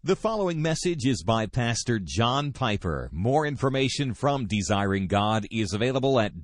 The following message is by Pastor John Piper. More information from Desiring God is available at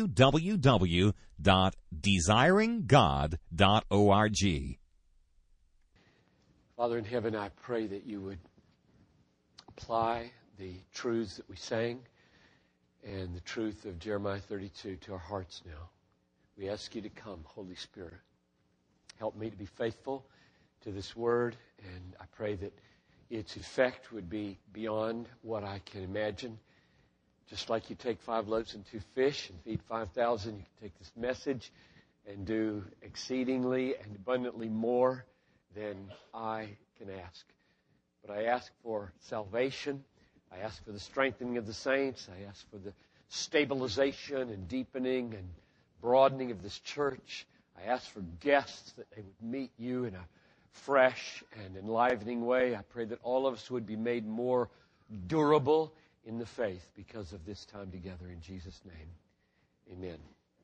www.desiringgod.org. Father in heaven, I pray that you would apply the truths that we sang and the truth of Jeremiah 32 to our hearts now. We ask you to come, Holy Spirit. Help me to be faithful to this word, and I pray that its effect would be beyond what I can imagine. Just like you take 5 loaves and 2 fish and feed 5,000, you can take this message and do exceedingly and abundantly more than I can ask. But I ask for salvation. I ask for the strengthening of the saints. I ask for the stabilization and deepening and broadening of this church. I ask for guests that they would meet you in a fresh and enlivening way. I pray that all of us would be made more durable in the faith because of this time together. In Jesus' name, amen.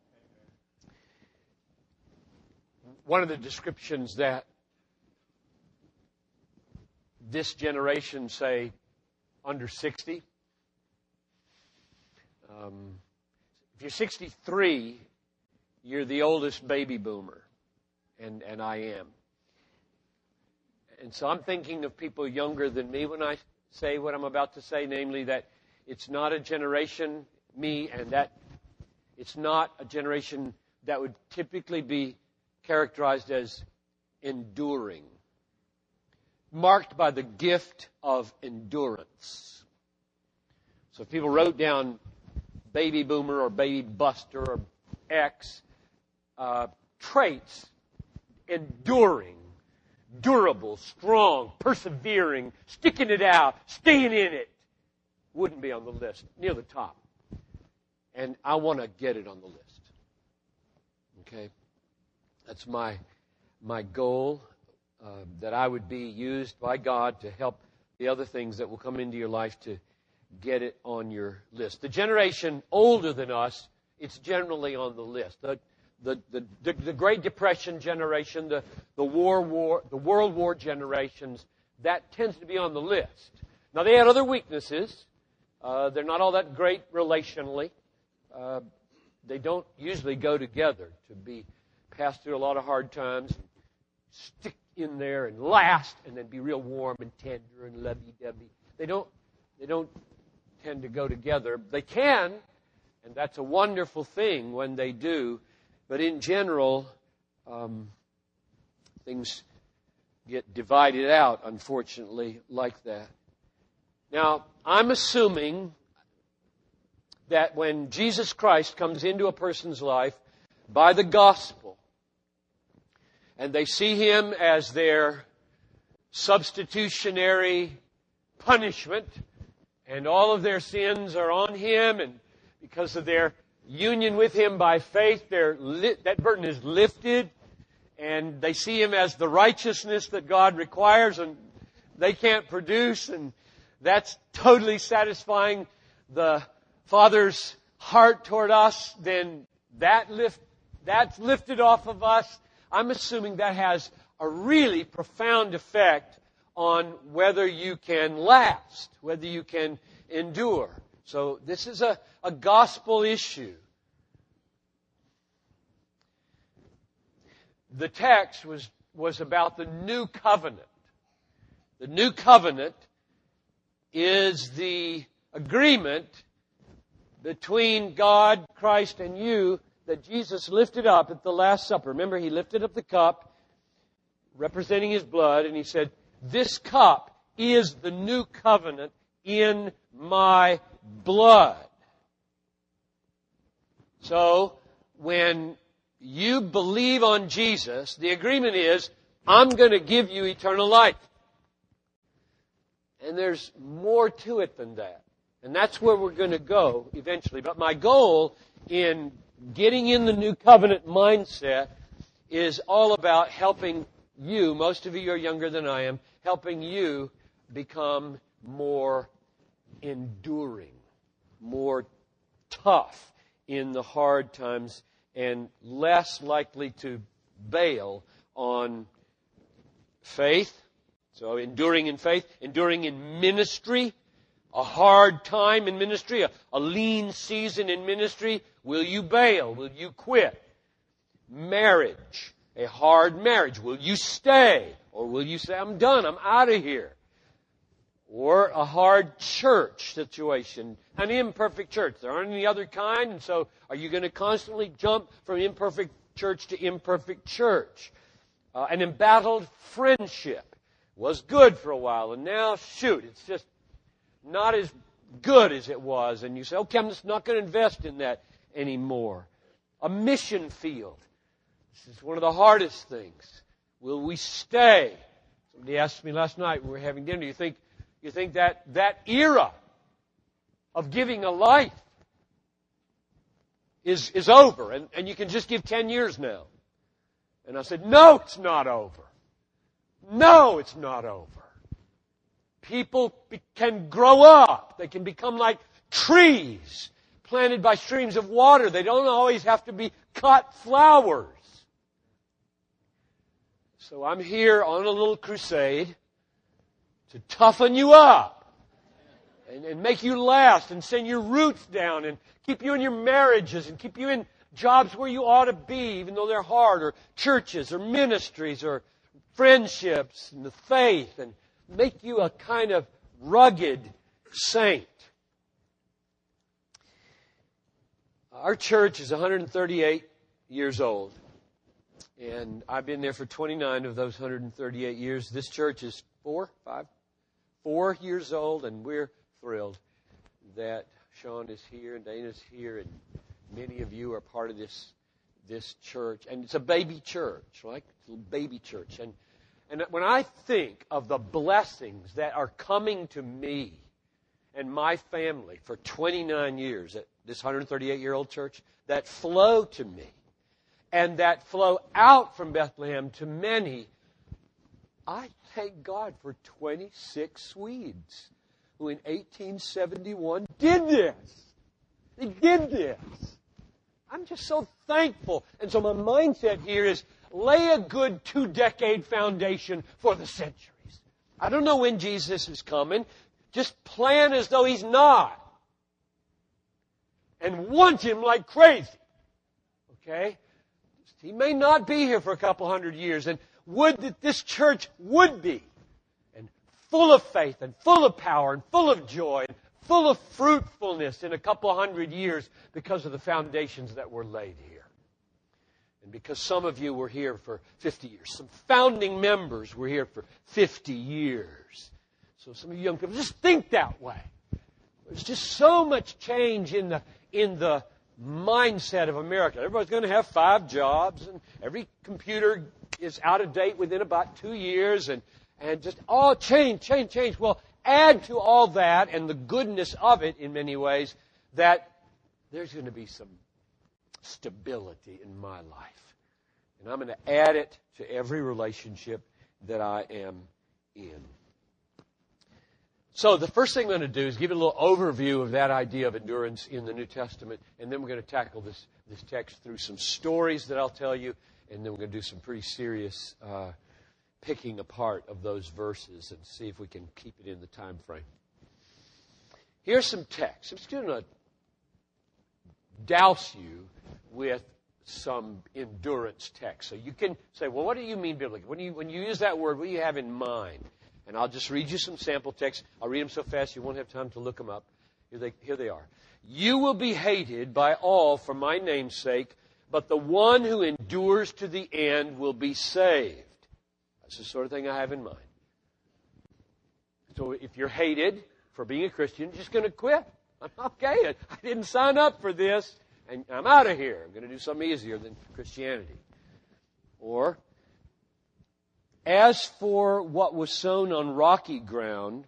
One of the descriptions that this generation, say, under 60, if you're 63, you're the oldest baby boomer, and I am. And so I'm thinking of people younger than me when I say what I'm about to say, namely that it's not a generation, me, and that it's not a generation that would typically be characterized as enduring, marked by the gift of endurance. So if people wrote down baby boomer or baby buster or X traits, enduring, durable, strong, persevering, sticking it out, staying in it, wouldn't be on the list, near the top. And I want to get it on the list. Okay? That's my goal, that I would be used by God to help the other things that will come into your life to get it on your list. The generation older than us, it's generally on the list. The Great Depression generation, the World War generations, that tends to be on the list. Now, they had other weaknesses. They're not all that great relationally. They don't usually go together to be passed through a lot of hard times, and stick in there and last, and then be real warm and tender and lovey-dovey. They don't tend to go together. They can, and that's a wonderful thing when they do. But in general, things get divided out, unfortunately, like that. Now, I'm assuming that when Jesus Christ comes into a person's life by the gospel, and they see Him as their substitutionary punishment, and all of their sins are on Him, and because of their union with Him by faith, that burden is lifted, and they see Him as the righteousness that God requires and they can't produce, and that's totally satisfying the Father's heart toward us, then that's lifted off of us. I'm assuming that has a really profound effect on whether you can last, whether you can endure. So this is a gospel issue. The text was about the new covenant. The new covenant is the agreement between God, Christ, and you that Jesus lifted up at the Last Supper. Remember, He lifted up the cup representing His blood, and He said, "This cup is the new covenant in my blood." So, when you believe on Jesus, the agreement is, I'm going to give you eternal life. And there's more to it than that. And that's where we're going to go eventually. But my goal in getting in the new covenant mindset is all about helping you, most of you are younger than I am, helping you become more enduring, more tough in the hard times, and less likely to bail on faith, So enduring in faith, enduring in ministry, a hard time in ministry, a lean season in ministry. Will you bail? Will you quit? Marriage, a hard marriage. Will you stay? Or will you say, I'm done, I'm out of here? Or a hard church situation, an imperfect church. There aren't any other kind, and so are you going to constantly jump from imperfect church to imperfect church? An embattled friendship was good for a while, and now, shoot, it's just not as good as it was. And you say, okay, I'm just not going to invest in that anymore. A mission field. This is one of the hardest things. Will we stay? Somebody asked me last night when we were having dinner, you think that era of giving a life is over, and you can just give 10 years now? And I said, no, it's not over. No, it's not over. People can grow up. They can become like trees planted by streams of water. They don't always have to be cut flowers. So I'm here on a little crusade to toughen you up and make you last and send your roots down and keep you in your marriages and keep you in jobs where you ought to be, even though they're hard, or churches or ministries or friendships and the faith, and make you a kind of rugged saint. Our church is 138 years old, and I've been there for 29 of those 138 years. This church is 4 years old, and we're thrilled that Sean is here and Dana's here, and many of you are part of this church. And it's a baby church, right? It's a little baby church. And when I think of the blessings that are coming to me and my family for 29 years at this 138-year-old church, that flow to me and that flow out from Bethlehem to many, I thank God for 26 Swedes who in 1871 did this. They did this. I'm just so thankful. And so my mindset here is lay a good 2-decade foundation for the centuries. I don't know when Jesus is coming. Just plan as though He's not. And want Him like crazy. Okay? He may not be here for a couple hundred years. And would that this church would be. And full of faith and full of power and full of joy and full of fruitfulness in a couple hundred years because of the foundations that were laid here. And because some of you were here for 50 years. Some founding members were here for 50 years. So some of you young people just think that way. There's just so much change in the mindset of America. Everybody's going to have 5 jobs, and every computer is out of date within about 2 years, and just all change. Well, add to all that and the goodness of it in many ways that there's going to be some stability in my life. And I'm going to add it to every relationship that I am in. So the first thing I'm going to do is give you a little overview of that idea of endurance in the New Testament, and then we're going to tackle this text through some stories that I'll tell you, and then we're going to do some pretty serious picking apart of those verses and see if we can keep it in the time frame. Here's some text. I'm just going to douse you with some endurance text. So you can say, well, what do you mean biblically? When you use that word, what do you have in mind? And I'll just read you some sample texts. I'll read them so fast you won't have time to look them up. Here they are. You will be hated by all for my name's sake, but the one who endures to the end will be saved. That's the sort of thing I have in mind. So if you're hated for being a Christian, you're just going to quit. Okay, I didn't sign up for this, and I'm out of here. I'm going to do something easier than Christianity. Or, as for what was sown on rocky ground,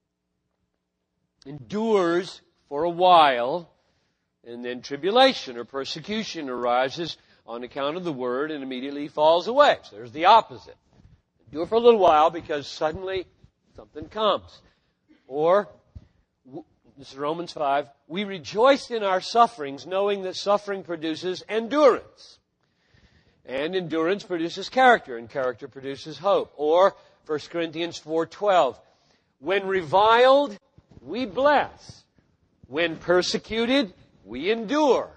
endures for a while, and then tribulation or persecution arises on account of the word and immediately falls away. So there's the opposite. Endure for a little while because suddenly something comes. Or, this is Romans 5, we rejoice in our sufferings, knowing that suffering produces endurance. And endurance produces character, and character produces hope. Or, 1 Corinthians 4:12. When reviled, we bless. When persecuted, we endure.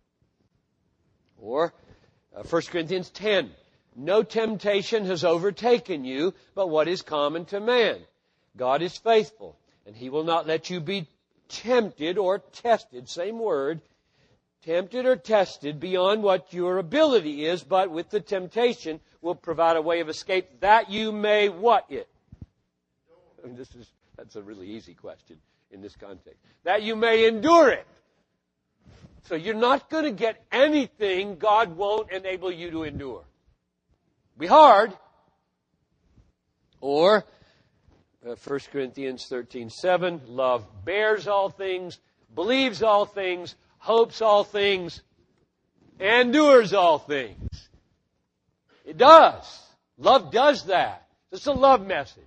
Or 1 Corinthians 10. No temptation has overtaken you, but what is common to man. God is faithful, and He will not let you be tempted or tested, same word, tempted or tested beyond what your ability is, but with the temptation will provide a way of escape that you may what it? I mean, that's a really easy question in this context. That you may endure it. So you're not going to get anything God won't enable you to endure. Be hard. Or 1 Corinthians 13:7, love bears all things, believes all things, hopes all things, endures all things. It does. Love does that. It's a love message.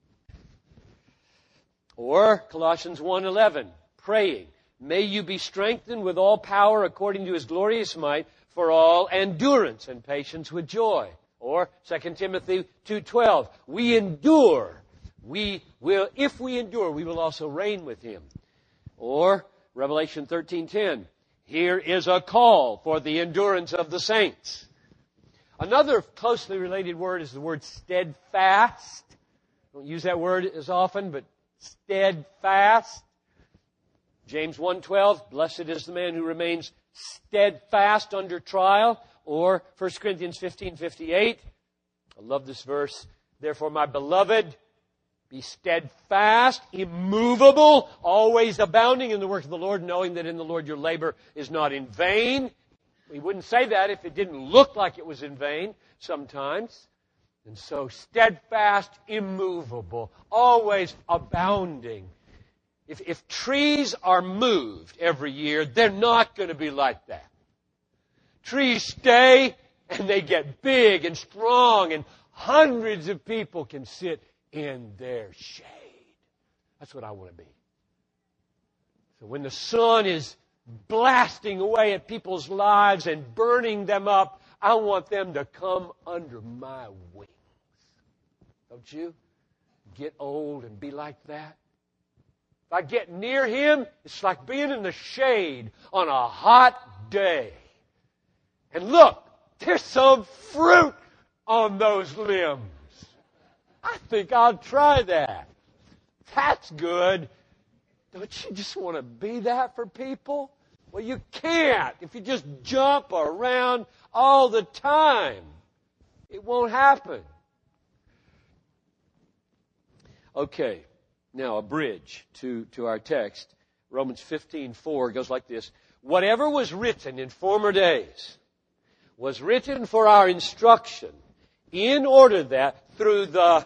Or Colossians 1:11, praying, may you be strengthened with all power according to His glorious might for all endurance and patience with joy. Or 2 Timothy 2:12, we endure. If we endure, we will also reign with Him. Or Revelation 13:10, here is a call for the endurance of the saints. Another closely related word is the word steadfast. Don't use that word as often, but steadfast. James 1:12, blessed is the man who remains steadfast under trial. Or 1 Corinthians 15:58, I love this verse, therefore my beloved, be steadfast, immovable, always abounding in the work of the Lord, knowing that in the Lord your labor is not in vain. We wouldn't say that if it didn't look like it was in vain sometimes. And so steadfast, immovable, always abounding. If trees are moved every year, they're not going to be like that. Trees stay and they get big and strong and hundreds of people can sit in their shade. That's what I want to be. So when the sun is blasting away at people's lives and burning them up, I want them to come under my wings. Don't you? Get old and be like that. If I get near Him, it's like being in the shade on a hot day. And look, there's some fruit on those limbs. I think I'll try that. That's good. Don't you just want to be that for people? Well, you can't if you just jump around all the time. It won't happen. Okay, now a bridge to our text. Romans 15:4 goes like this. Whatever was written in former days was written for our instruction, in order that through the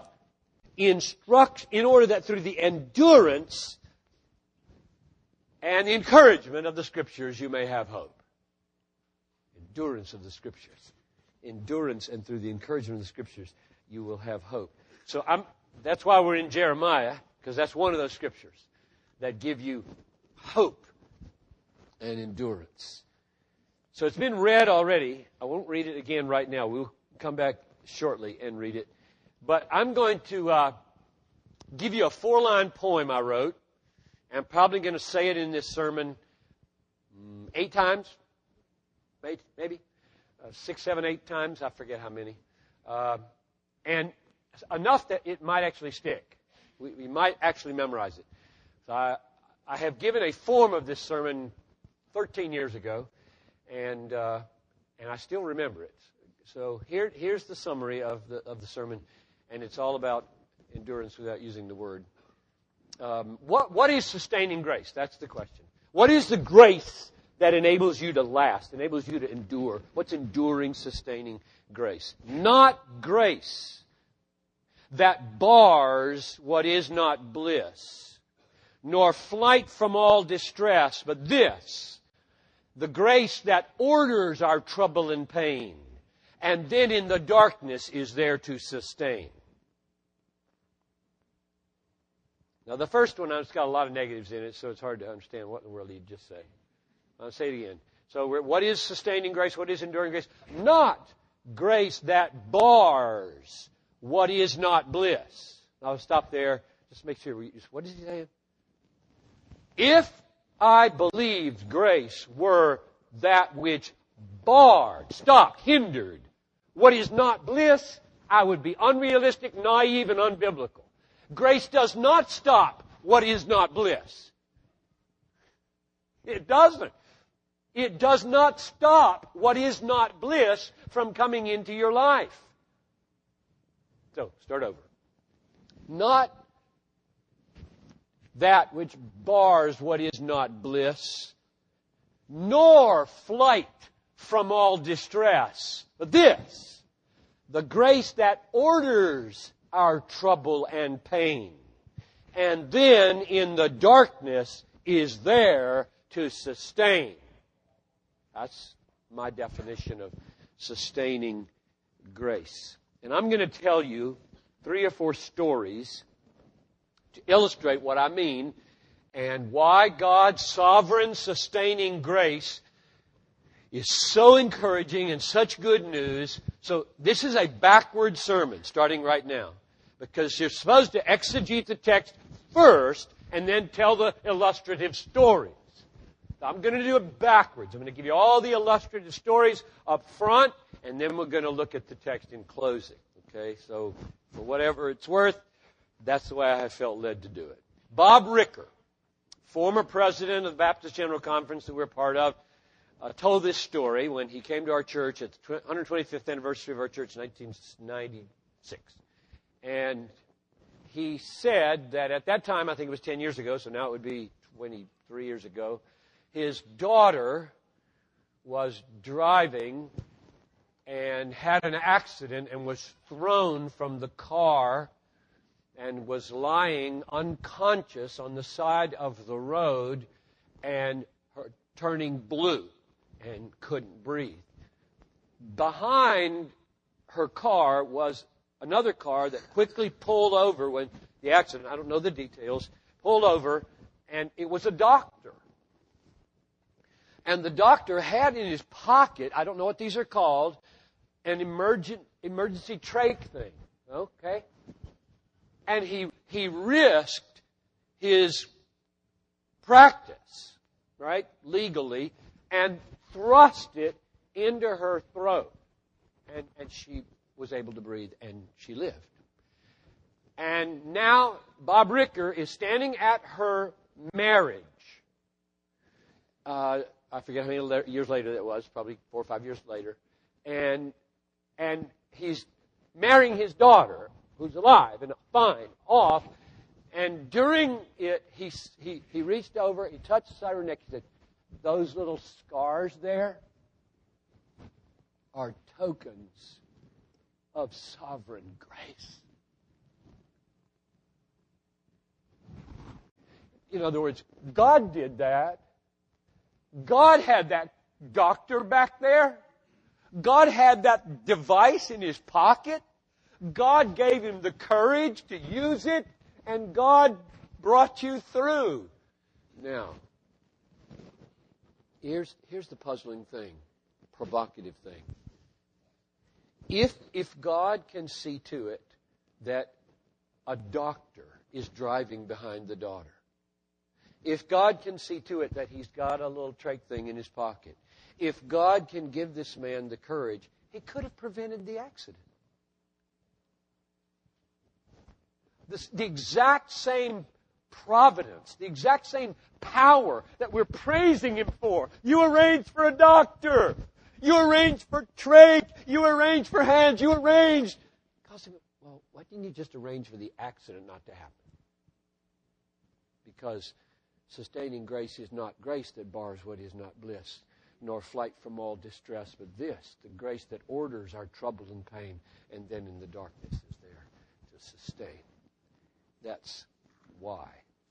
endurance and the encouragement of the Scriptures you may have hope. Endurance of the Scriptures. Endurance, and through the encouragement of the Scriptures you will have hope. So that's why we're in Jeremiah, because that's one of those Scriptures that give you hope and endurance. So it's been read already. I won't read it again right now. We'll come back shortly and read it. But I'm going to give you a 4-line poem I wrote. I'm probably going to say it in this sermon 8 times. Maybe 6, 7, 8 times. I forget how many. And enough that it might actually stick. We might actually memorize it. So I have given a form of this sermon 13 years ago. And I still remember it. So here's the summary of the sermon, and it's all about endurance without using the word. What is sustaining grace? That's the question. What is the grace that enables you to last, enables you to endure? What's enduring, sustaining grace? Not grace that bars what is not bliss, nor flight from all distress, but this, the grace that orders our trouble and pain, and then in the darkness is there to sustain. Now the first one, it's got a lot of negatives in it, so it's hard to understand what in the world he'd just say. I'll say it again. So what is sustaining grace? What is enduring grace? Not grace that bars what is not bliss. I'll stop there. Just make sure. What is he saying? If I believed grace were that which barred, stopped, hindered what is not bliss, I would be unrealistic, naive, and unbiblical. Grace does not stop what is not bliss. It doesn't. It does not stop what is not bliss from coming into your life. So, start over. Not that which bars what is not bliss, nor flight from all distress, but this, the grace that orders our trouble and pain, and then in the darkness is there to sustain. That's my definition of sustaining grace. And I'm going to tell you 3 or 4 stories to illustrate what I mean and why God's sovereign sustaining grace is so encouraging and such good news. So this is a backward sermon starting right now, because you're supposed to exegete the text first and then tell the illustrative stories. So I'm going to do it backwards. I'm going to give you all the illustrative stories up front, and then we're going to look at the text in closing. Okay, so for whatever it's worth, that's the way I have felt led to do it. Bob Ricker, former president of the Baptist General Conference that we're part of, told this story when he came to our church at the 125th anniversary of our church in 1996. And he said that at that time, I think it was 10 years ago, so now it would be 23 years ago, his daughter was driving and had an accident and was thrown from the car and was lying unconscious on the side of the road and turning blue and couldn't breathe. Behind her car was another car that quickly pulled over when the accident, I don't know the details, pulled over, and it was a doctor. And the doctor had in his pocket, I don't know what these are called, an emergency trach thing. Okay? And he risked his practice, right, legally, and thrust it into her throat. And she was able to breathe, and she lived. And now Bob Ricker is standing at her marriage. I forget how many years later that was, probably 4 or 5 years later. And he's marrying his daughter, who's alive and fine, off. And during it, he reached over, he touched the side of her neck, he said, "Those little scars there are tokens of sovereign grace." In other words, God did that. God had that doctor back there. God had that device in his pocket. God gave him the courage to use it, and God brought you through. Now, here's the puzzling thing, provocative thing. If God can see to it that a doctor is driving behind the daughter, if God can see to it that he's got a little trach thing in his pocket, if God can give this man the courage, he could have prevented the accident. The exact same providence, the exact same power that we're praising him for. You arranged for a doctor. You arranged for trach. You arranged for hands. You arranged. Well, why didn't you just arrange for the accident not to happen? Because sustaining grace is not grace that bars what is not bliss, nor flight from all distress, but this, the grace that orders our trouble and pain, and then in the darkness is there to sustain. That's why.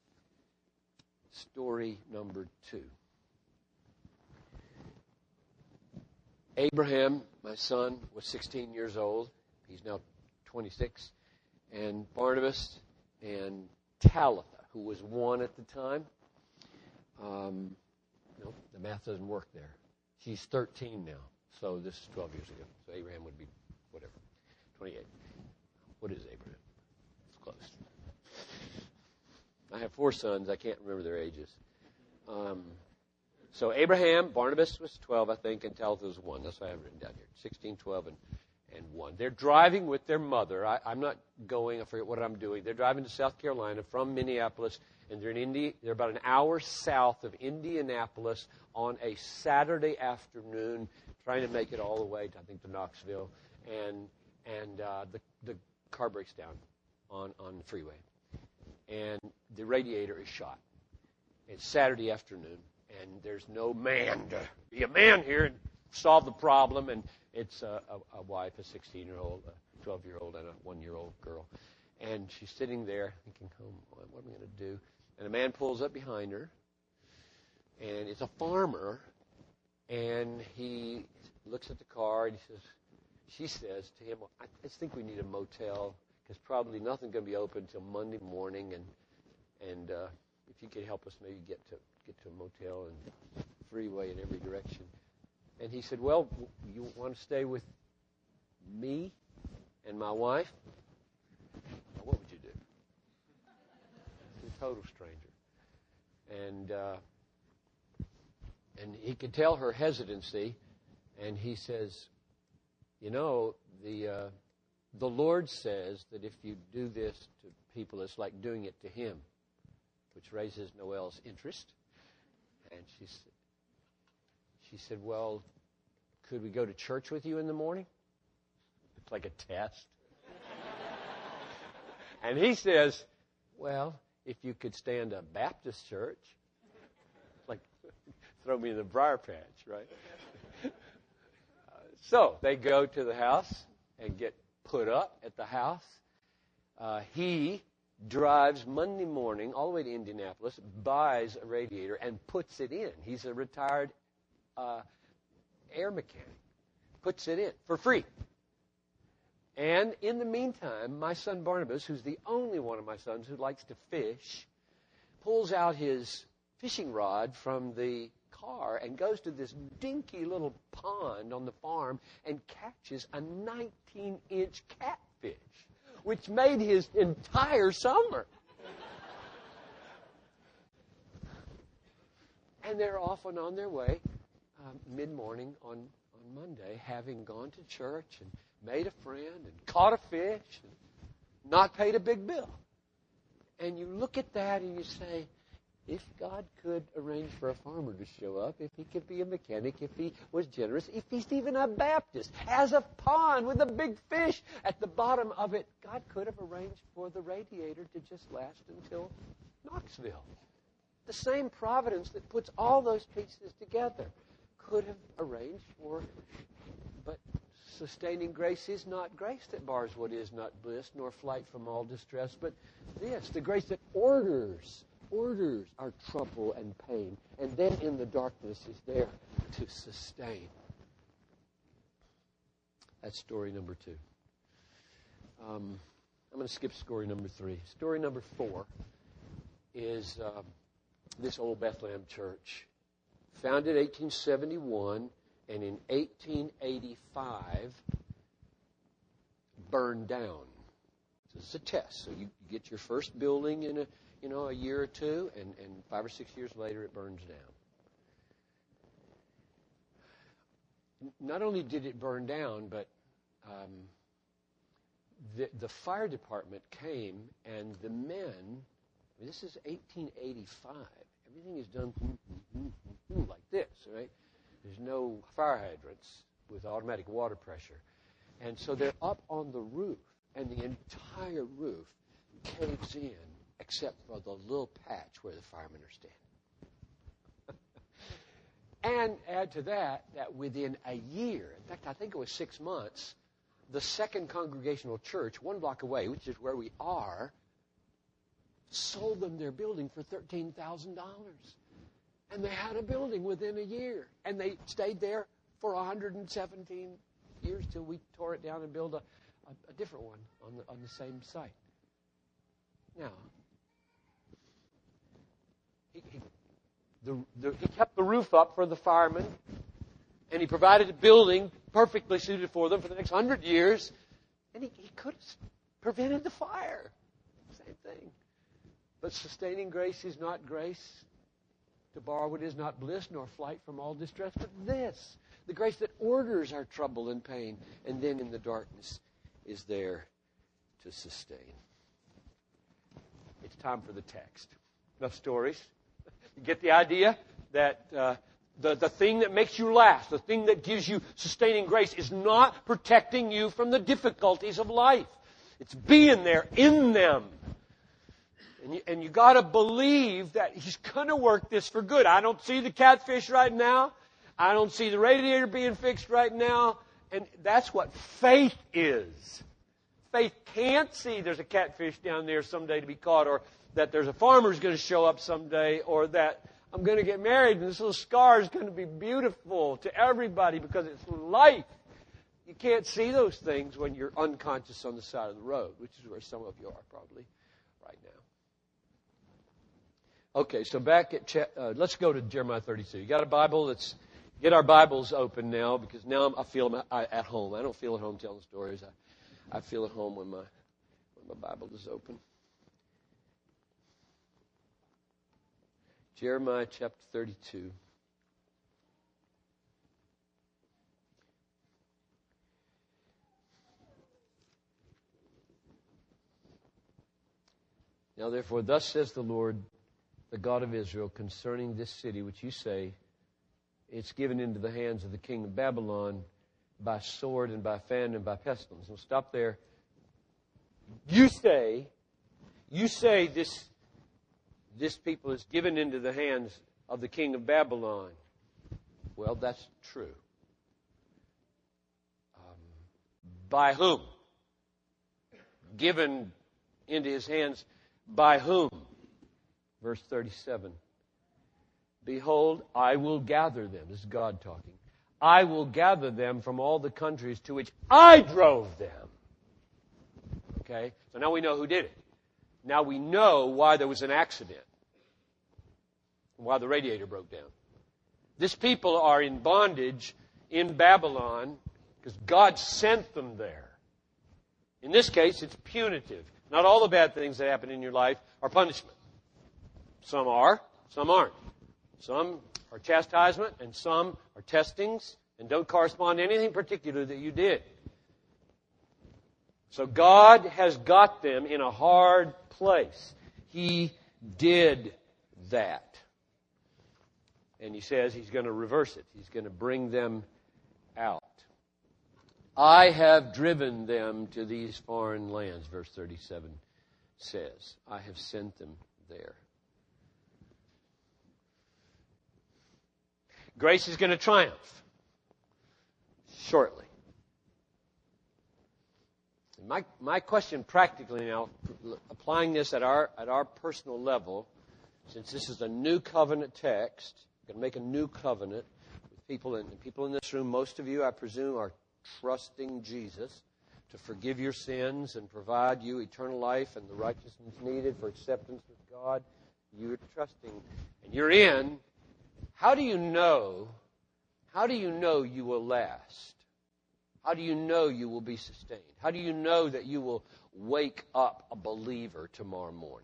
Story number 2. Abraham, my son, was 16 years old. He's now 26. And Barnabas and Talitha, who was 1 at the time. No, the math doesn't work there. She's 13 now. So this is 12 years ago. So Abraham would be, 28. What is Abraham? It's close. I have 4 sons. I can't remember their ages. So Abraham, Barnabas was 12, I think, and Talitha was 1. That's what I have written down here. 16, 12, and 1. They're driving with their mother. I'm not going. I forget what I'm doing. They're driving to South Carolina from Minneapolis, and they're about an hour south of Indianapolis on a Saturday afternoon, trying to make it all the way to, I think, to Knoxville. And the car breaks down on the freeway, and the radiator is shot. It's Saturday afternoon, and there's no man to be a man here and solve the problem. And it's a wife, a 16-year-old, a 12-year-old, and a 1-year-old girl. And she's sitting there thinking, oh, what am I going to do? And a man pulls up behind her, and it's a farmer, and he looks at the car, and she says to him, well, I just think we need a motel, because probably nothing's going to be open until Monday morning, and if you could help us maybe get to a motel and freeway in every direction. And he said, well, you want to stay with me and my wife? Well, what would you do? He's a total stranger. And he could tell her hesitancy, and he says, you know, the Lord says that if you do this to people, it's like doing it to Him, which raises Noelle's interest. And she said, well, could we go to church with you in the morning? It's like a test. And he says, well, if you could stand a Baptist church, like throw me in the briar patch, right? So they go to the house and get put up at the house. He drives Monday morning all the way to Indianapolis, buys a radiator, and puts it in. He's a retired air mechanic. Puts it in for free. And in the meantime, my son Barnabas, who's the only one of my sons who likes to fish, pulls out his fishing rod from the car and goes to this dinky little pond on the farm and catches a 19-inch catfish, which made his entire summer. And they're off and on their way mid-morning on Monday, having gone to church and made a friend and caught a fish and not paid a big bill. And you look at that and you say, if God could arrange for a farmer to show up, if he could be a mechanic, if he was generous, if he's even a Baptist, has a pond with a big fish at the bottom of it, God could have arranged for the radiator to just last until Knoxville. The same providence that puts all those pieces together could have arranged for, but sustaining grace is not grace that bars what is not bliss, nor flight from all distress, but this, the grace that orders our trouble and pain, and then in the darkness is there to sustain. That's story number 2. I'm going to skip story number 3. Story number 4 is this old Bethlehem church, founded in 1871, and in 1885 burned down. This is a test. So you get your first building in a year or two, and 5 or 6 years later it burns down. Not only did it burn down, but the fire department came, and the men, this is 1885, everything is done like this, right? There's no fire hydrants with automatic water pressure. And so they're up on the roof, and the entire roof caves in except for the little patch where the firemen are standing. And add to that within a year, in fact, I think it was 6 months, the Second Congregational Church, 1 block away, which is where we are, sold them their building for $13,000. And they had a building within a year. And they stayed there for 117 years till we tore it down and built a different one on the same site. Now, he kept the roof up for the firemen, and he provided a building perfectly suited for them for the next 100 years. And he could have prevented the fire. Same thing. But sustaining grace is not grace. To borrow it is not bliss, nor flight from all distress, but this, the grace that orders our trouble and pain, and then in the darkness is there to sustain. It's time for the text. Enough stories. You get the idea that the thing that makes you last, the thing that gives you sustaining grace, is not protecting you from the difficulties of life. It's being there in them. And you got to believe that He's going to work this for good. I don't see the catfish right now. I don't see the radiator being fixed right now. And that's what faith is. Faith can't see there's a catfish down there someday to be caught, or that there's a farmer's going to show up someday, or that I'm going to get married and this little scar is going to be beautiful to everybody because it's life. You can't see those things when you're unconscious on the side of the road, which is where some of you are probably right now. Okay, so back at let's go to Jeremiah 32. You got a Bible? Let's get our Bibles open now, because now I feel at home. I don't feel at home telling stories. I feel at home when my Bible is open. Jeremiah chapter 32. Now therefore, thus says the Lord, the God of Israel, concerning this city, which you say, it's given into the hands of the king of Babylon by sword and by famine and by pestilence. We'll stop there. You say this people is given into the hands of the king of Babylon. Well, that's true. By whom? Given into his hands by whom? Verse 37. Behold, I will gather them. This is God talking. I will gather them from all the countries to which I drove them. Okay? So now we know who did it. Now we know why there was an accident. Why the radiator broke down. This people are in bondage in Babylon because God sent them there. In this case, it's punitive. Not all the bad things that happen in your life are punishment. Some are, some aren't. Some are chastisement, and some are testings, and don't correspond to anything particular that you did. So God has got them in a hard place. He did that. And He says He's going to reverse it. He's going to bring them out. I have driven them to these foreign lands, verse 37 says. I have sent them there. Grace is going to triumph shortly. My question practically now, applying this at our personal level, since this is a new covenant text, I'm going to make a new covenant with people in this room. Most of you, I presume, are trusting Jesus to forgive your sins and provide you eternal life and the righteousness needed for acceptance with God. You're trusting, and you're in. How do you know you will last? How do you know you will be sustained? How do you know that you will wake up a believer tomorrow morning?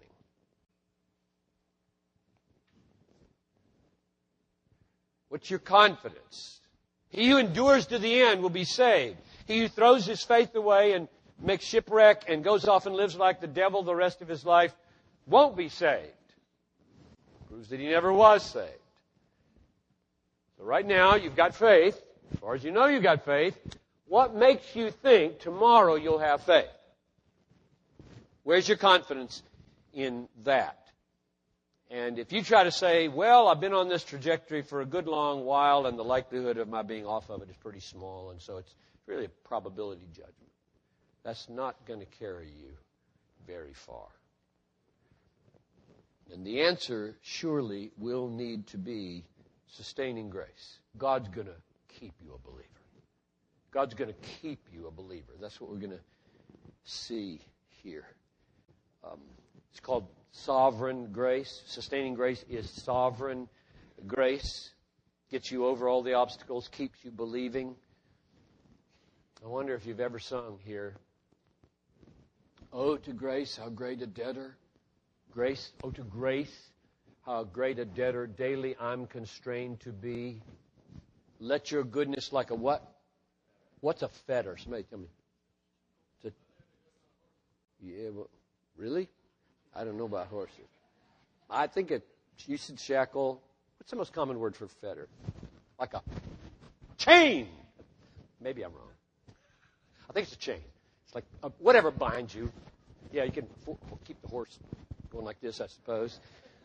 What's your confidence? He who endures to the end will be saved. He who throws his faith away and makes shipwreck and goes off and lives like the devil the rest of his life won't be saved. Proves that he never was saved. So right now, you've got faith. As far as you know you've got faith. What makes you think tomorrow you'll have faith? Where's your confidence in that? And if you try to say, well, I've been on this trajectory for a good long while and the likelihood of my being off of it is pretty small, and so it's really a probability judgment. That's not going to carry you very far. And the answer surely will need to be sustaining grace. God's going to keep you a believer. God's going to keep you a believer. That's what we're going to see here. It's called sovereign grace. Sustaining grace is sovereign grace. Gets you over all the obstacles, keeps you believing. I wonder if you've ever sung here, Oh, to grace, how great a debtor. Grace, oh, to grace, how great a debtor daily I'm constrained to be. Let your goodness like a what? What's a fetter? Somebody tell me. Yeah, well, really? I don't know about horses. I think you said shackle. What's the most common word for fetter? Like a chain. Maybe I'm wrong. I think it's a chain. It's like whatever binds you. Yeah, you can keep the horse going like this, I suppose.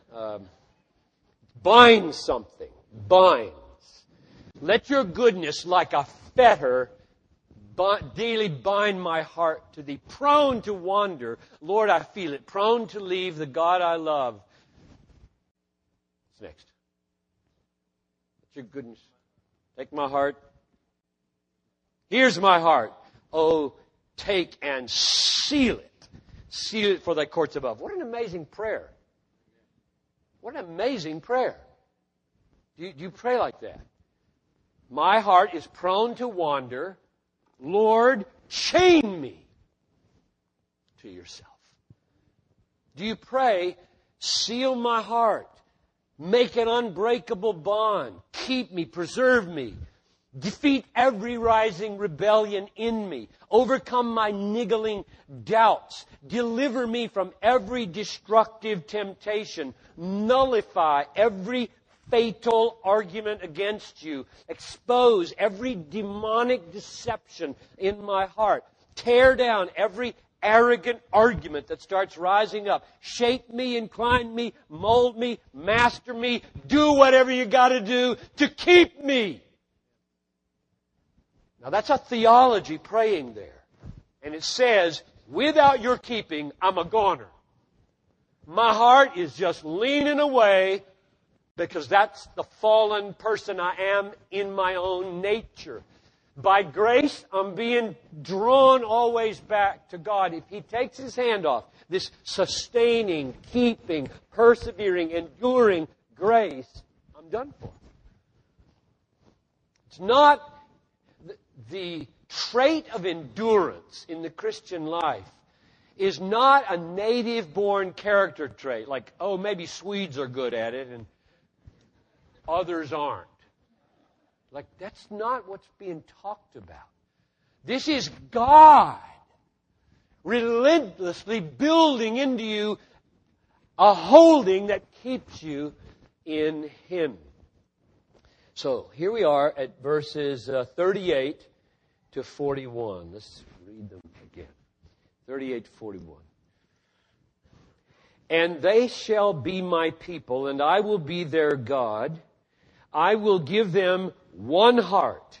Bind something. Binds. Let your goodness like a fetter daily bind my heart to thee. Prone to wander. Lord, I feel it. Prone to leave the God I love. What's next? Let your goodness take my heart. Here's my heart. Oh, take and seal it. Seal it for thy courts above. What an amazing prayer. What an amazing prayer. Do you pray like that? My heart is prone to wander. Lord, chain me to yourself. Do you pray, seal my heart, make an unbreakable bond, keep me, preserve me, defeat every rising rebellion in me, overcome my niggling doubts, deliver me from every destructive temptation, nullify every fatal argument against you. Expose every demonic deception in my heart. Tear down every arrogant argument that starts rising up. Shape me, incline me, mold me, master me. Do whatever you got to do to keep me. Now that's a theology praying there. And it says, without your keeping, I'm a goner. My heart is just leaning away because that's the fallen person I am in my own nature. By grace, I'm being drawn always back to God. If He takes His hand off, this sustaining, keeping, persevering, enduring grace, I'm done for. It's not the trait of endurance in the Christian life is not a native-born character trait. Like, oh, maybe Swedes are good at it and others aren't. Like, that's not what's being talked about. This is God relentlessly building into you a holding that keeps you in Him. So, here we are at verses 38 to 41. Let's read them again. 38 to 41. And they shall be my people, and I will be their God. I will give them one heart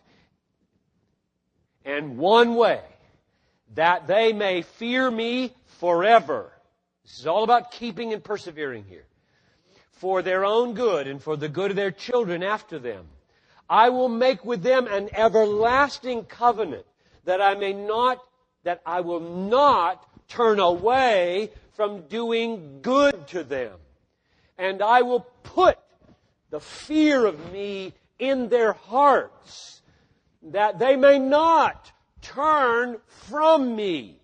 and one way, that they may fear me forever. This is all about keeping and persevering here. For their own good and for the good of their children after them. I will make with them an everlasting covenant, that I will not turn away from doing good to them. And I will put the fear of me in their hearts, that they may not turn from me.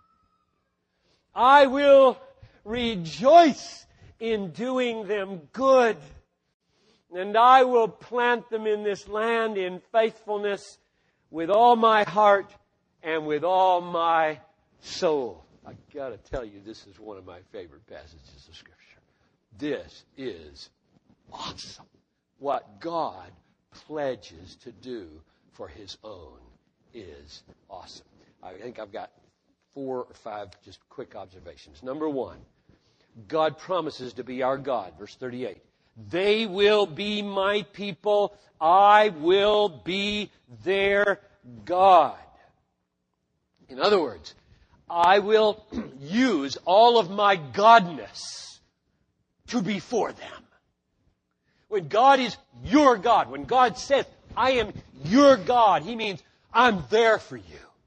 I will rejoice in doing them good, and I will plant them in this land in faithfulness with all my heart and with all my soul. I've got to tell you, this is one of my favorite passages of Scripture. This is awesome. What God pledges to do for His own is awesome. I think I've got 4 or 5 just quick observations. Number 1, God promises to be our God. Verse 38. They will be my people. I will be their God. In other words, I will use all of my godness to be for them. When God is your God, when God says, I am your God, He means I'm there for you.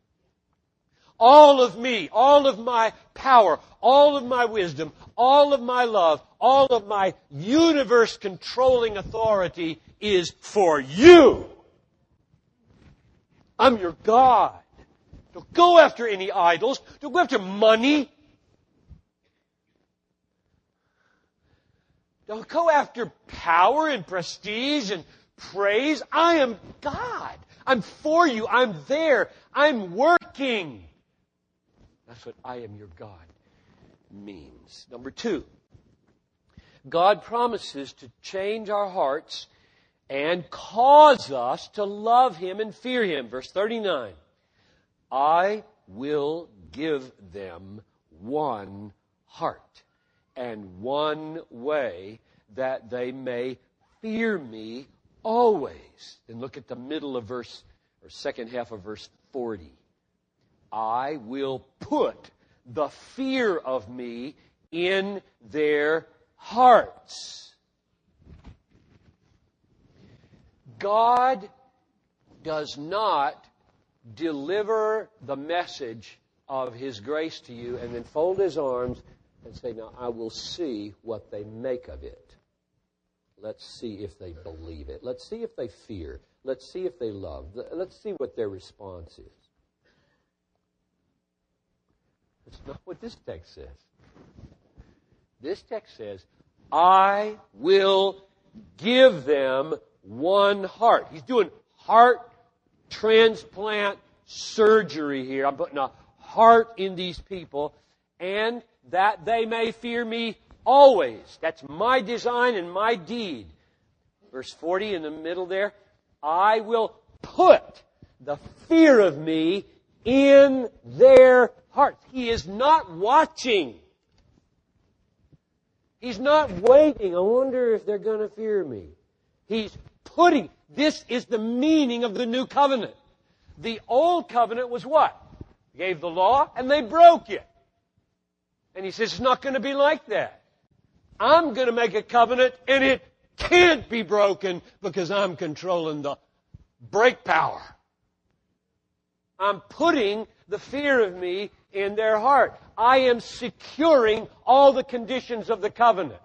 All of me, all of my power, all of my wisdom, all of my love, all of my universe-controlling authority is for you. I'm your God. Don't go after any idols. Don't go after money. Don't go after power and prestige and praise. I am God. I'm for you. I'm there. I'm working. That's what I am your God means. Number 2, God promises to change our hearts and cause us to love Him and fear Him. Verse 39, I will give them one heart and one way that they may fear me always. And look at the middle of verse, or second half of verse 40. I will put the fear of me in their hearts. God does not deliver the message of His grace to you and then fold His arms and say, now I will see what they make of it. Let's see if they believe it. Let's see if they fear. Let's see if they love. Let's see what their response is. That's not what this text says. This text says, I will give them one heart. He's doing heart transplant surgery here. I'm putting a heart in these people, and that they may fear me always. That's my design and my deed. Verse 40 in the middle there, I will put the fear of me in their hearts. He is not watching. He's not waiting. I wonder if they're going to fear me. He's putting. This is the meaning of the new covenant. The old covenant was what? He gave the law and they broke it. And He says it's not going to be like that. I'm going to make a covenant and it can't be broken because I'm controlling the break power. I'm putting the fear of me in their heart. I am securing all the conditions of the covenant.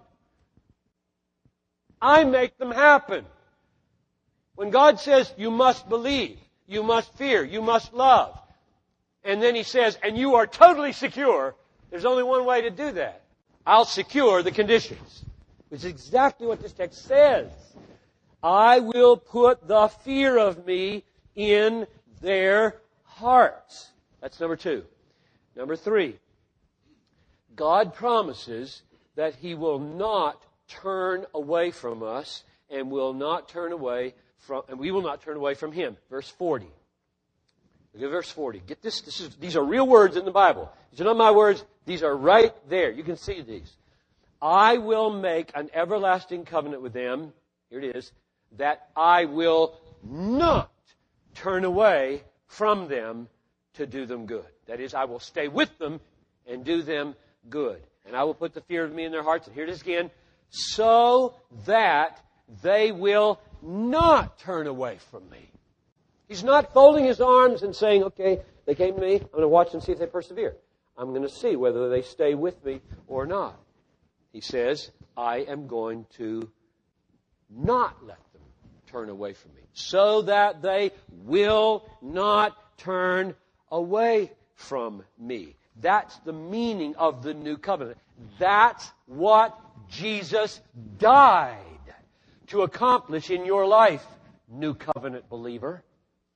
I make them happen. When God says you must believe, you must fear, you must love, and then He says, and you are totally secure, there's only one way to do that. I'll secure the conditions. Which is exactly what this text says. I will put the fear of me in their hearts. That's number 2. Number 3. God promises that He will not turn away from us and will not turn away from, and we will not turn away from Him. Verse 40. Look at verse 40. Get this. These are real words in the Bible. These are not my words. These are right there. You can see these. I will make an everlasting covenant with them. Here it is. That I will not turn away from them to do them good. That is, I will stay with them and do them good. And I will put the fear of me in their hearts. And here it is again. So that they will not turn away from me. He's not folding His arms and saying, okay, they came to me. I'm going to watch and see if they persevere. I'm going to see whether they stay with me or not. He says, I am going to not let them turn away from me, so that they will not turn away from me. That's the meaning of the new covenant. That's what Jesus died to accomplish in your life, new covenant believer.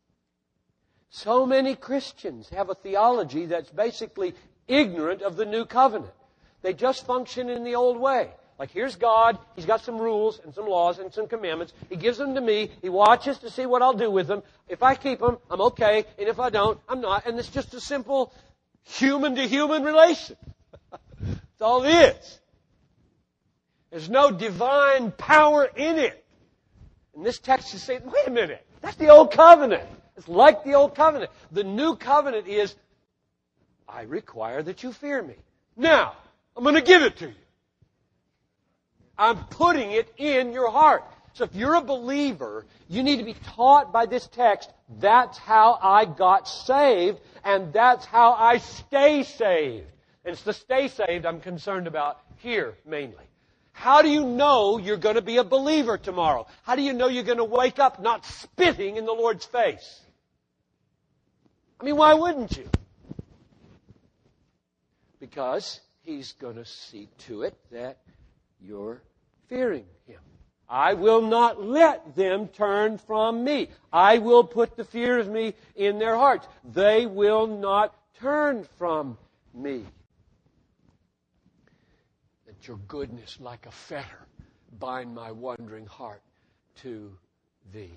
So many Christians have a theology that's basically ignorant of the new covenant. They just function in the old way. Like, here's God. He's got some rules and some laws and some commandments. He gives them to me. He watches to see what I'll do with them. If I keep them, I'm okay. And if I don't, I'm not. And it's just a simple human-to-human relation. That's all it is. There's no divine power in it. And this text is saying, wait a minute. That's the old covenant. It's like the old covenant. The new covenant is, I require that you fear me. Now, I'm going to give it to you. I'm putting it in your heart. So if you're a believer, you need to be taught by this text, that's how I got saved, and that's how I stay saved. And it's the stay saved I'm concerned about here mainly. How do you know you're going to be a believer tomorrow? How do you know you're going to wake up not spitting in the Lord's face? I mean, why wouldn't you? Because He's going to see to it that you're fearing Him. I will not let them turn from me. I will put the fear of me in their hearts. They will not turn from me. That your goodness like a fetter bind my wandering heart to Thee.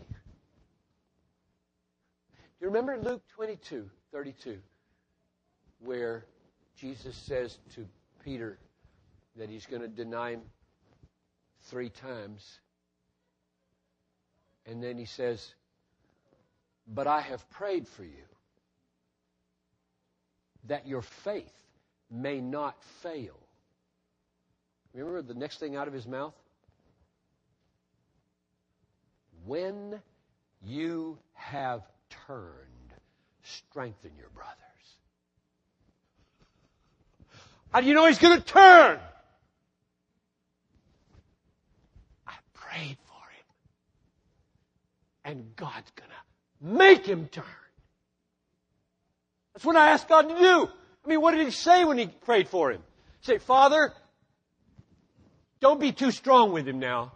You remember Luke 22:32, where Jesus says to Peter that He's going to deny Him 3 times. And then He says, but I have prayed for you, that your faith may not fail. Remember the next thing out of His mouth? When you have turned, strengthen your brothers. How do you know He's going to turn? I prayed for him. And God's going to make him turn. That's what I asked God to do. I mean, what did He say when He prayed for him? Say, Father, don't be too strong with him now.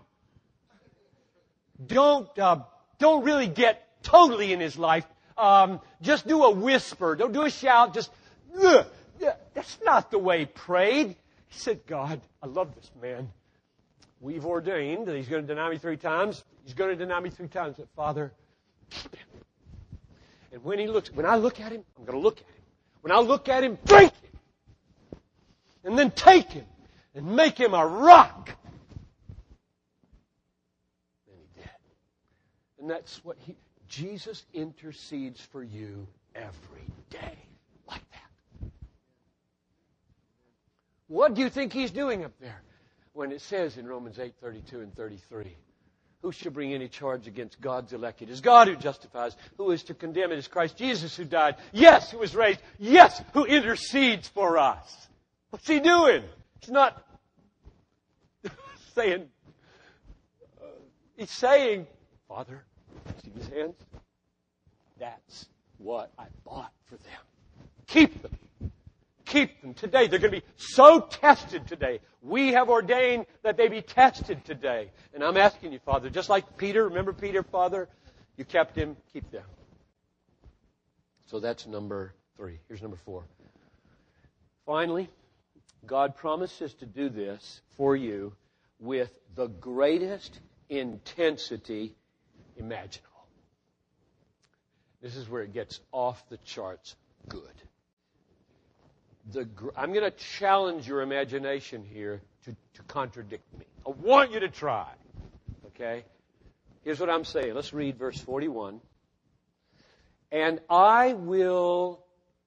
Don't really get totally in his life. Just do a whisper. Don't do a shout. Just, that's not the way He prayed. He said, God, I love this man. We've ordained that he's going to deny me 3 times. He's going to deny me 3 times. But Father, keep him. And when I look at him, I'm going to look at him. When I look at him, break him. And then take him and make him a rock. And He did. And that's what Jesus intercedes for you every day like that. What do you think He's doing up there when it says in Romans 8:32 and 33, who shall bring any charge against God's elect? It is God who justifies. Who is to condemn? It is Christ Jesus who died. Yes, who was raised. Yes, who intercedes for us. What's He doing? He's not saying, He's saying, Father, see these hands? That's what I bought for them. Keep them. Keep them today. They're going to be so tested today. We have ordained that they be tested today. And I'm asking you, Father, just like Peter, remember Peter, Father? You kept him, keep them. So that's number 3. Here's number 4. Finally, God promises to do this for you with the greatest intensity imaginable. This is where it gets off the charts good. I'm going to challenge your imagination here to contradict me. I want you to try. Okay? Here's what I'm saying. Let's read verse 41. And I will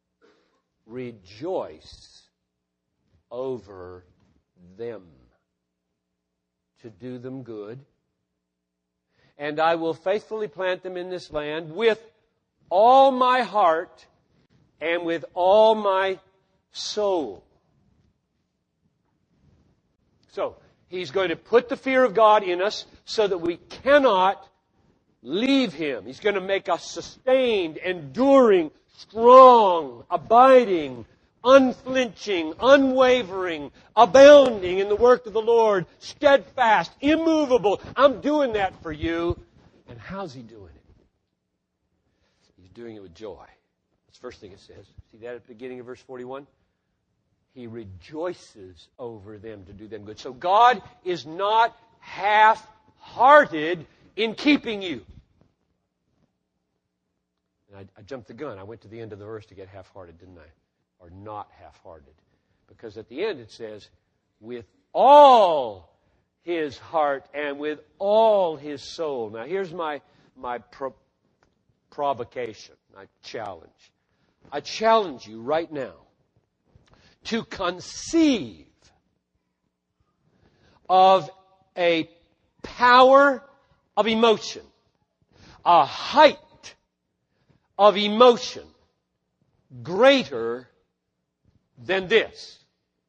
rejoice over them to do them good. And I will faithfully plant them in this land with all my heart and with all my soul. So, He's going to put the fear of God in us so that we cannot leave Him. He's going to make us sustained, enduring, strong, abiding, unflinching, unwavering, abounding in the work of the Lord, steadfast, immovable. I'm doing that for you. And how's He doing it? He's doing it with joy. That's the first thing it says. See that at the beginning of verse 41? He rejoices over them to do them good. So God is not half-hearted in keeping you. And I jumped the gun. I went to the end of the verse to get half-hearted, didn't I? Or not half-hearted. Because at the end it says, with all His heart and with all His soul. Now here's my provocation, my challenge. I challenge you right now to conceive of a power of emotion, a height of emotion greater than this.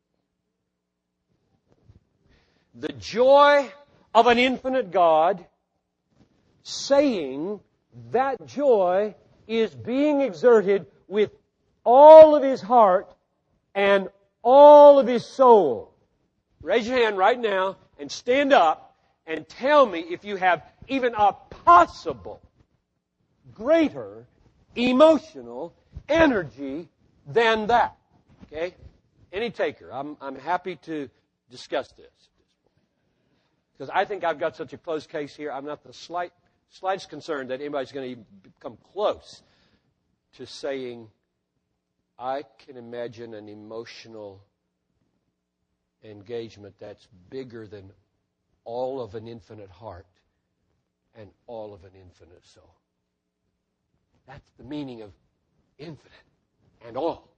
The joy of an infinite God saying that joy is being exerted with all of His heart and all of His soul. Raise your hand right now and stand up and tell me if you have even a possible greater emotional energy than that. Okay? Any taker. I'm happy to discuss this. Because I think I've got such a close case here, I'm not the slightest concerned that anybody's going to come close to saying, I can imagine an emotional engagement that's bigger than all of an infinite heart and all of an infinite soul. That's the meaning of infinite and all.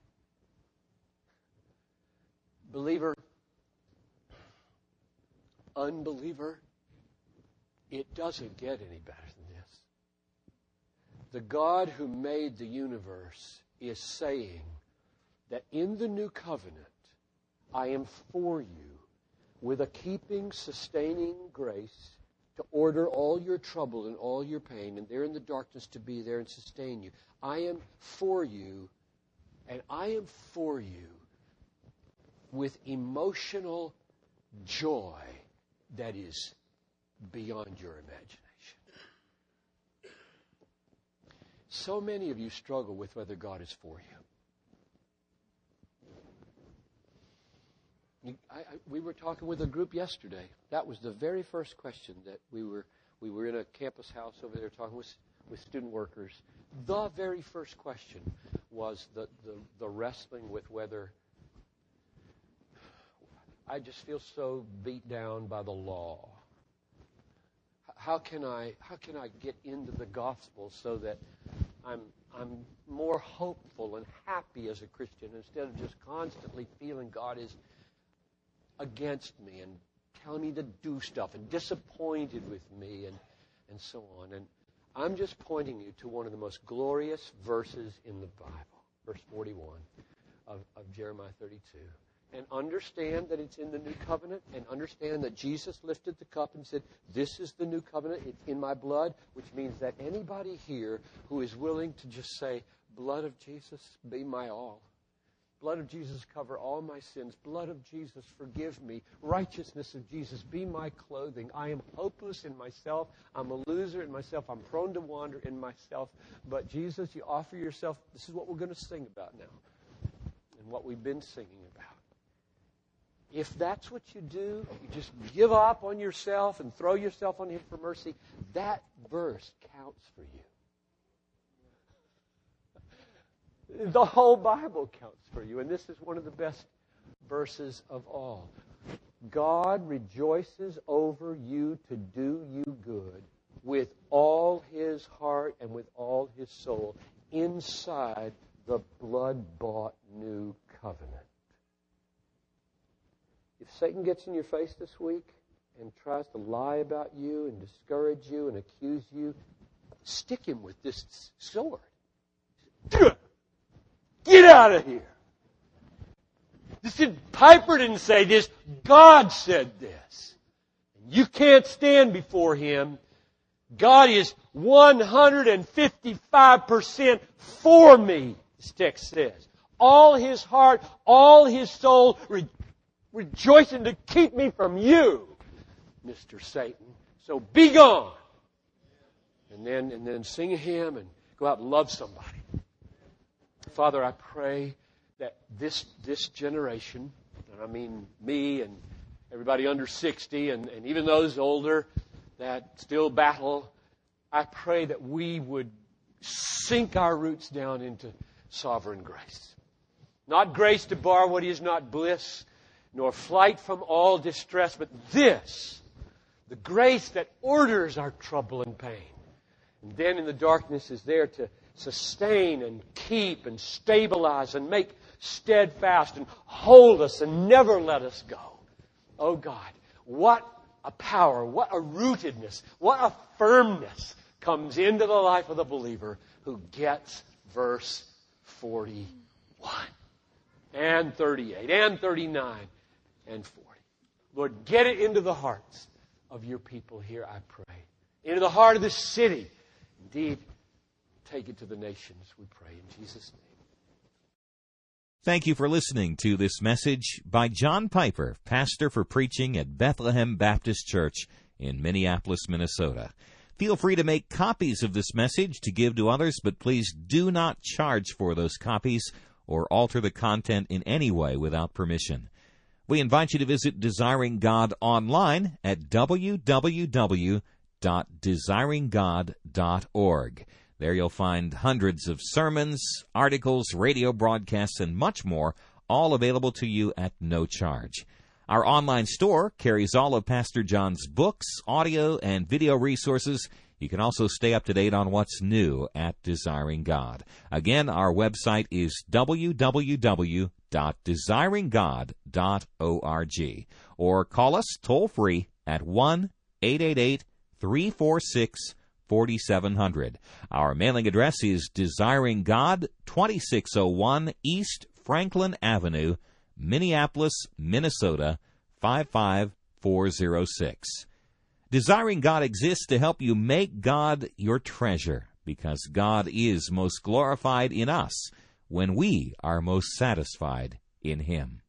Believer, unbeliever, it doesn't get any better than this. The God who made the universe is saying that in the new covenant, I am for you with a keeping, sustaining grace to order all your trouble and all your pain, and there in the darkness to be there and sustain you. I am for you, and I am for you with emotional joy that is beyond your imagination. So many of you struggle with whether God is for you. We were talking with a group yesterday. That was the very first question that we were in a campus house over there talking with student workers. The very first question was the wrestling with whether I just feel so beat down by the law. How can I get into the gospel so that I'm more hopeful and happy as a Christian instead of just constantly feeling God is against me and telling me to do stuff and disappointed with me and so on. And I'm just pointing you to one of the most glorious verses in the Bible, verse 41 of Jeremiah 32. And understand that it's in the new covenant, and understand that Jesus lifted the cup and said, this is the new covenant, it's in my blood, which means that anybody here who is willing to just say, blood of Jesus, be my all. Blood of Jesus, cover all my sins. Blood of Jesus, forgive me. Righteousness of Jesus, be my clothing. I am hopeless in myself. I'm a loser in myself. I'm prone to wander in myself. But Jesus, you offer yourself. This is what we're going to sing about now, and what we've been singing about. If that's what you do, you just give up on yourself and throw yourself on Him for mercy, that verse counts for you. The whole Bible counts for you, and this is one of the best verses of all. God rejoices over you to do you good with all His heart and with all His soul inside the blood-bought new covenant. If Satan gets in your face this week and tries to lie about you and discourage you and accuse you, stick him with this sword. Get out of here. Piper didn't say this. God said this. You can't stand before Him. God is 155% for me, this text says. All His heart, all His soul, rejoicing to keep me from you, Mr. Satan. So be gone. And then sing a hymn and go out and love somebody. Father, I pray that this generation, and I mean me and everybody under 60 and even those older that still battle, I pray that we would sink our roots down into sovereign grace. Not grace to bar what is not bliss, nor flight from all distress, but this, the grace that orders our trouble and pain. And then in the darkness is there to sustain and keep and stabilize and make steadfast and hold us and never let us go. Oh God, what a power, what a rootedness, what a firmness comes into the life of the believer who gets verse 41 and 38 and 39 and 40. Lord, get it into the hearts of your people here, I pray. Into the heart of this city. Indeed, take it to the nations, we pray in Jesus' name. Thank you for listening to this message by John Piper, pastor for preaching at Bethlehem Baptist Church in Minneapolis, Minnesota. Feel free to make copies of this message to give to others, but please do not charge for those copies or alter the content in any way without permission. We invite you to visit Desiring God online at www.desiringgod.org. There you'll find hundreds of sermons, articles, radio broadcasts, and much more, all available to you at no charge. Our online store carries all of Pastor John's books, audio, and video resources. You can also stay up to date on what's new at Desiring God. Again, our website is www.desiringgod.org. Or call us toll-free at 1-888-346-4700. Our mailing address is Desiring God, 2601 East Franklin Avenue, Minneapolis, Minnesota, 55406. Desiring God exists to help you make God your treasure, because God is most glorified in us when we are most satisfied in Him.